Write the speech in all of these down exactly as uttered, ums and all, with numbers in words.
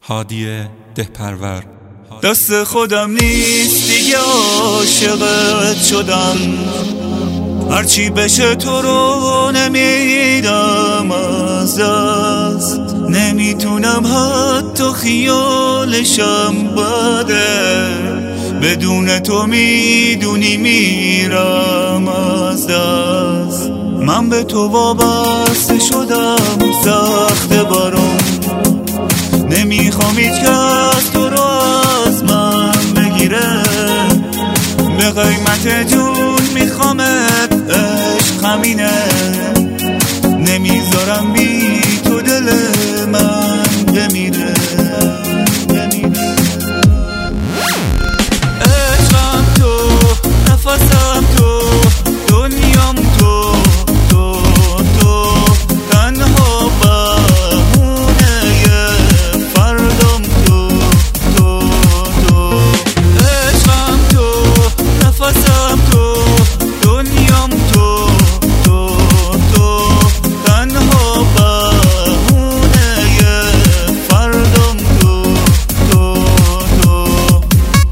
هادی دهپرور. دست خودم نیست دیگه عاشقت شدم، هرچی بشه تو رو نمیدم از دست، نمیتونم حتی خیالشم بده، بدون تو میدونی میرم از دست. من به تو وابسته شدم، سخت برام، نمیخوام هیچ کس تو رو از من بگیره، به قیمت جون میخوامت، عشق همینه، نمیذارم بی تو دل من بمیره. عشقم تو، نفسم تو، دنیام تو، تو تو تنها بهونه فردام تو، تو تو عشقم تو، نفسم تو، دنیام تو، تو تو تنها بهونه فردام تو، تو تو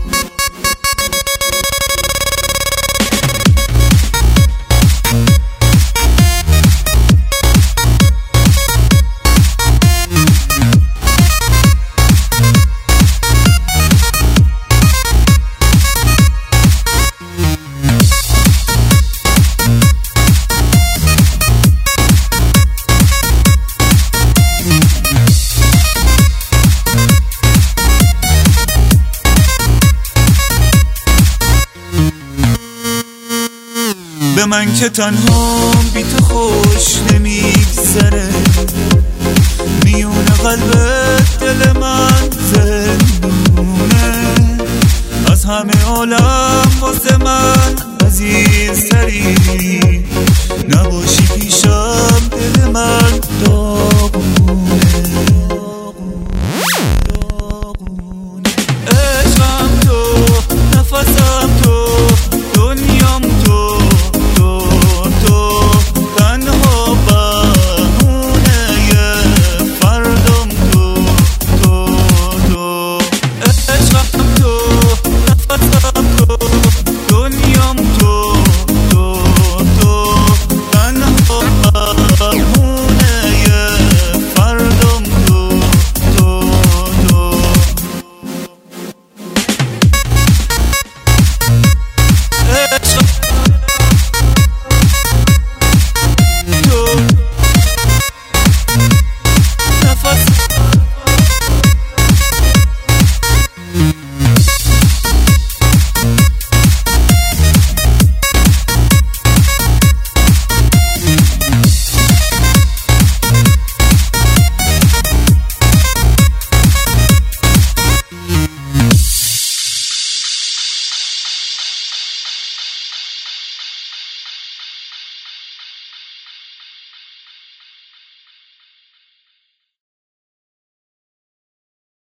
به من که تنها بی تو خوش نمیگذره، میون قلبت دل من زندونه، از همه عالم واسه من عزیزتری،